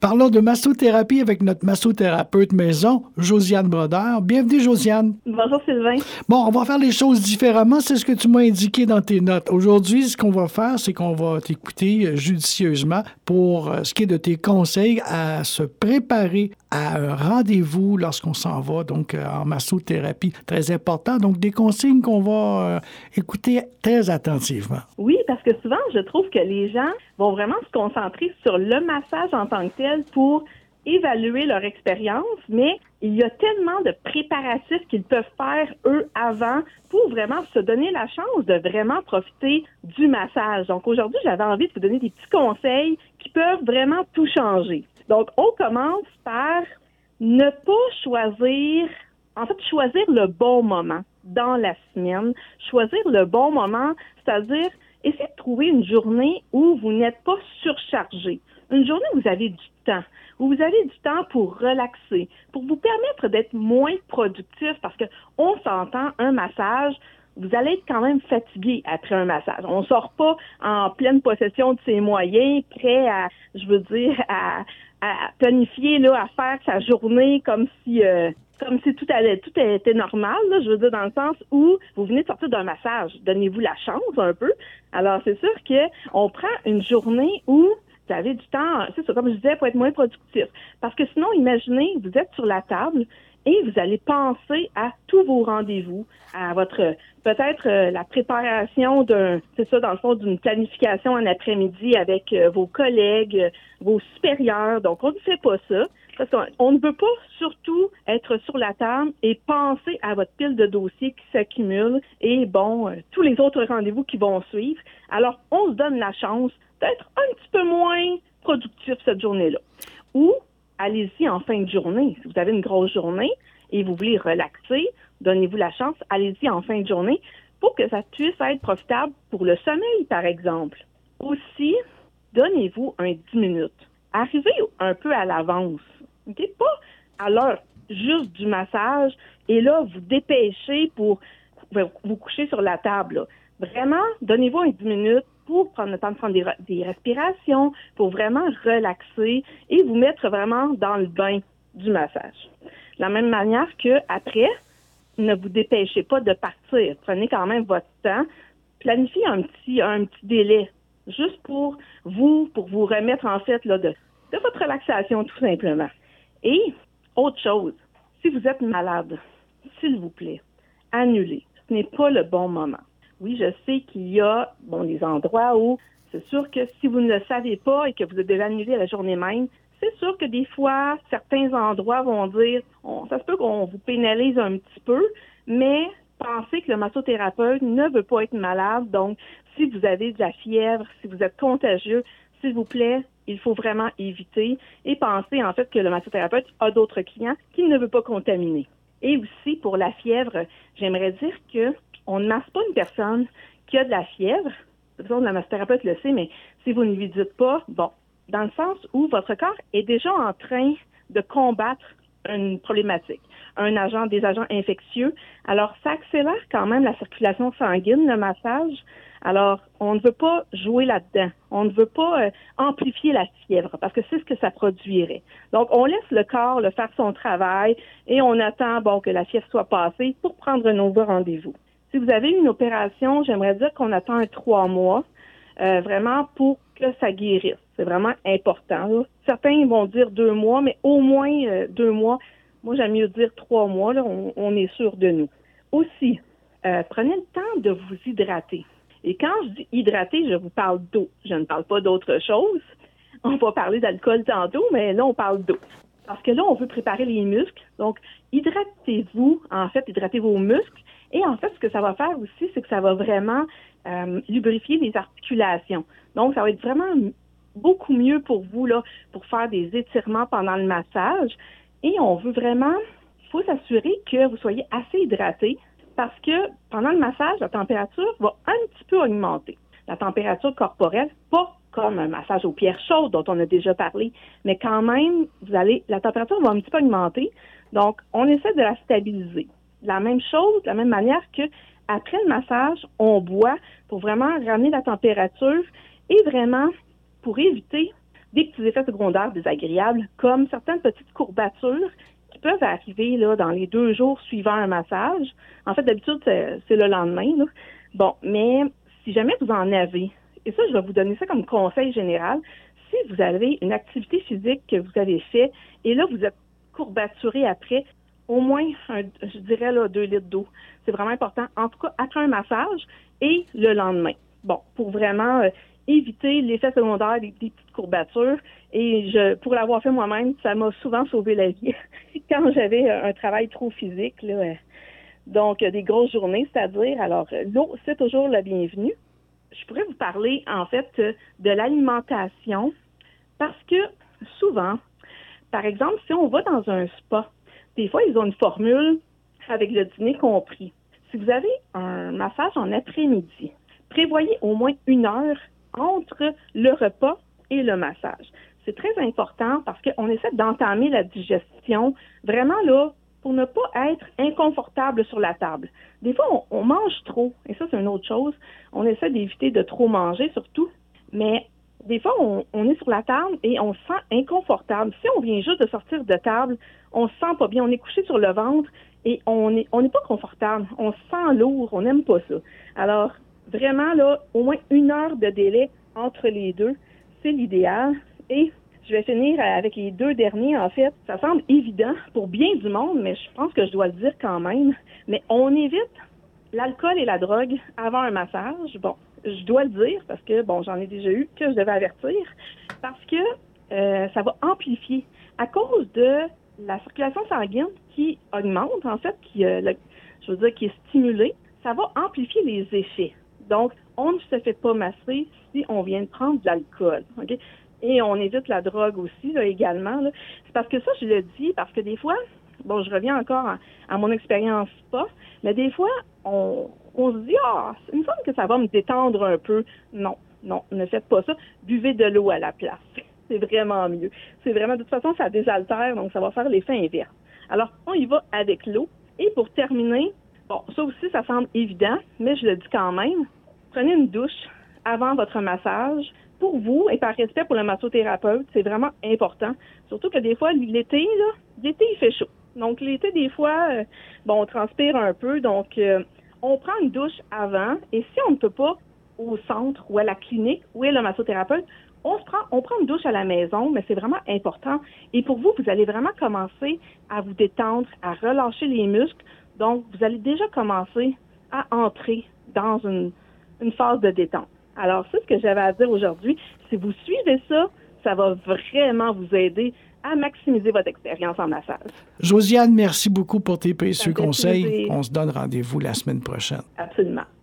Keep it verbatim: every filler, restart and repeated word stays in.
Parlons de massothérapie avec notre massothérapeute maison, Josiane Brodeur. Bienvenue, Josiane. Bonjour, Sylvain. Bon, on va faire les choses différemment. C'est ce que tu m'as indiqué dans tes notes. Aujourd'hui, ce qu'on va faire, c'est qu'on va t'écouter judicieusement pour ce qui est de tes conseils à se préparer à un rendez-vous lorsqu'on s'en va, donc en massothérapie. Très important. Donc, des consignes qu'on va écouter très attentivement. Oui, parce que souvent, je trouve que les gens vont vraiment se concentrer sur le massage en tant que tel pour évaluer leur expérience, mais il y a tellement de préparatifs qu'ils peuvent faire, eux, avant, pour vraiment se donner la chance de vraiment profiter du massage. Donc, aujourd'hui, j'avais envie de vous donner des petits conseils qui peuvent vraiment tout changer. Donc, on commence par ne pas choisir, en fait, choisir le bon moment dans la semaine. Choisir le bon moment, c'est-à-dire essayez de trouver une journée où vous n'êtes pas surchargé. Une journée où vous avez du temps, où vous avez du temps pour relaxer, pour vous permettre d'être moins productif, parce que on s'entend, un massage, vous allez être quand même fatigué après un massage. On sort pas en pleine possession de ses moyens, prêt à, je veux dire, à, à planifier, là, à faire sa journée comme si... Euh, comme si tout allait, tout était normal, là, je veux dire, dans le sens où vous venez de sortir d'un massage. Donnez-vous la chance un peu. Alors, c'est sûr que on prend une journée où vous avez du temps, c'est ça, comme je disais, pour être moins productif. Parce que sinon, imaginez, vous êtes sur la table et vous allez penser à tous vos rendez-vous, à votre, peut-être euh, la préparation d'un, c'est ça, dans le fond, d'une planification en après-midi avec euh, vos collègues, euh, vos supérieurs. Donc, on ne fait pas ça. Parce qu'on on ne veut pas surtout être sur la table et penser à votre pile de dossiers qui s'accumulent et, bon, euh, tous les autres rendez-vous qui vont suivre. Alors, on se donne la chance d'être un petit peu moins productif cette journée-là. Ou, allez-y en fin de journée. Si vous avez une grosse journée et vous voulez relaxer, donnez-vous la chance, allez-y en fin de journée pour que ça puisse être profitable pour le sommeil, par exemple. Aussi, donnez-vous un dix minutes. Arrivez un peu à l'avance. Okay? Pas à l'heure juste du massage et là, vous dépêchez pour vous coucher sur la table. Là. Vraiment, donnez-vous un dix minutes pour prendre le temps de prendre des, des respirations, pour vraiment relaxer et vous mettre vraiment dans le bain du massage. De la même manière que après, ne vous dépêchez pas de partir. Prenez quand même votre temps. Planifiez un petit, un petit délai juste pour vous, pour vous remettre en fait là, de, de votre relaxation tout simplement. Et autre chose, si vous êtes malade, s'il vous plaît, annulez. Ce n'est pas le bon moment. Oui, je sais qu'il y a bon des endroits où c'est sûr que si vous ne le savez pas et que vous êtes déjà annulé à la journée même, c'est sûr que des fois, certains endroits vont dire, on, ça se peut qu'on vous pénalise un petit peu, mais pensez que le massothérapeute ne veut pas être malade. Donc, si vous avez de la fièvre, si vous êtes contagieux, s'il vous plaît, il faut vraiment éviter et penser en fait que le massothérapeute a d'autres clients qu'il ne veut pas contaminer. Et aussi, pour la fièvre, j'aimerais dire que on ne masse pas une personne qui a de la fièvre. De toute façon, le massothérapeute le sait, mais si vous ne lui dites pas, bon, dans le sens où votre corps est déjà en train de combattre une problématique, un agent, des agents infectieux. Alors, ça accélère quand même la circulation sanguine, le massage. Alors, on ne veut pas jouer là-dedans. On ne veut pas euh, amplifier la fièvre parce que c'est ce que ça produirait. Donc, on laisse le corps le faire son travail et on attend, bon, que la fièvre soit passée pour prendre un nouveau rendez-vous. Si vous avez une opération, j'aimerais dire qu'on attend un trois mois, euh, vraiment pour que ça guérisse. C'est vraiment important. Là. Certains vont dire deux mois, mais au moins euh, deux mois. Moi, j'aime mieux dire trois mois. Là, on, on est sûr de nous. Aussi, euh, prenez le temps de vous hydrater. Et quand je dis hydrater, je vous parle d'eau. Je ne parle pas d'autre chose. On va parler d'alcool tantôt, mais là, on parle d'eau. Parce que là, on veut préparer les muscles. Donc, hydratez-vous, en fait, hydratez vos muscles. Et en fait, ce que ça va faire aussi, c'est que ça va vraiment euh, lubrifier les articulations. Donc, ça va être vraiment beaucoup mieux pour vous, là, pour faire des étirements pendant le massage. Et on veut vraiment, il faut s'assurer que vous soyez assez hydraté parce que pendant le massage, la température va un petit peu augmenter. La température corporelle, pas comme un massage aux pierres chaudes dont on a déjà parlé, mais quand même, vous allez, la température va un petit peu augmenter. Donc, on essaie de la stabiliser. La même chose, de la même manière que après le massage, on boit pour vraiment ramener la température et vraiment pour éviter des petits effets secondaires désagréables, comme certaines petites courbatures qui peuvent arriver là, dans les deux jours suivant un massage. En fait, d'habitude, c'est, c'est le lendemain, là. Bon, mais si jamais vous en avez, et ça, je vais vous donner ça comme conseil général, si vous avez une activité physique que vous avez fait, et là, vous êtes courbaturé après, au moins, un, je dirais, là, deux litres d'eau. C'est vraiment important, en tout cas, après un massage et le lendemain. Bon, pour vraiment euh, éviter l'effet secondaire des, des petites courbatures. Et je, pour l'avoir fait moi-même, ça m'a souvent sauvé la vie quand j'avais un travail trop physique, là. Donc, des grosses journées, c'est-à-dire, alors, l'eau, c'est toujours la bienvenue. Je pourrais vous parler, en fait, de l'alimentation parce que souvent, par exemple, si on va dans un spa, des fois, ils ont une formule avec le dîner compris. Si vous avez un massage en après-midi, prévoyez au moins une heure entre le repas et le massage. C'est très important parce qu'on essaie d'entamer la digestion vraiment là pour ne pas être inconfortable sur la table. Des fois, on, on mange trop, et ça, c'est une autre chose. On essaie d'éviter de trop manger, surtout, mais des fois, on, on est sur la table et on se sent inconfortable. Si on vient juste de sortir de table, on se sent pas bien, on est couché sur le ventre et on n'est on n'est pas confortable. On se sent lourd, on n'aime pas ça. Alors, vraiment, là, au moins une heure de délai entre les deux, c'est l'idéal. Et je vais finir avec les deux derniers, en fait. Ça semble évident pour bien du monde, mais je pense que je dois le dire quand même. Mais on évite l'alcool et la drogue avant un massage. Bon, je dois le dire parce que, bon, j'en ai déjà eu que je devais avertir. Parce que euh, ça va amplifier. À cause de la circulation sanguine qui augmente, en fait, qui, euh, le, je veux dire, qui est stimulée, ça va amplifier les effets. Donc, on ne se fait pas masser si on vient de prendre de l'alcool. OK? Et on évite la drogue aussi, là, également. Là. C'est parce que ça, je le dis, parce que des fois, bon, je reviens encore à, à mon expérience spa, mais des fois, on, on se dit, ah, il me semble que ça va me détendre un peu. Non, non, ne faites pas ça. Buvez de l'eau à la place. C'est vraiment mieux. C'est vraiment, de toute façon, ça désaltère, donc ça va faire l'effet inverse. Alors, on y va avec l'eau. Et pour terminer, bon, ça aussi, ça semble évident, mais je le dis quand même, prenez une douche avant votre massage. Pour vous et par respect pour le massothérapeute, c'est vraiment important. Surtout que des fois, l'été, là, l'été, il fait chaud. Donc, l'été, des fois, euh, bon, on transpire un peu. Donc, euh, on prend une douche avant. Et si on ne peut pas au centre ou à la clinique, où est le massothérapeute, on se prend, on prend une douche à la maison, mais c'est vraiment important. Et pour vous, vous allez vraiment commencer à vous détendre, à relâcher les muscles. Donc, vous allez déjà commencer à entrer dans une, une phase de détente. Alors, c'est ce que j'avais à dire aujourd'hui. Si vous suivez ça, ça va vraiment vous aider à maximiser votre expérience en massage. Josiane, merci beaucoup pour tes précieux conseils. Plaisir. On se donne rendez-vous la semaine prochaine. Absolument.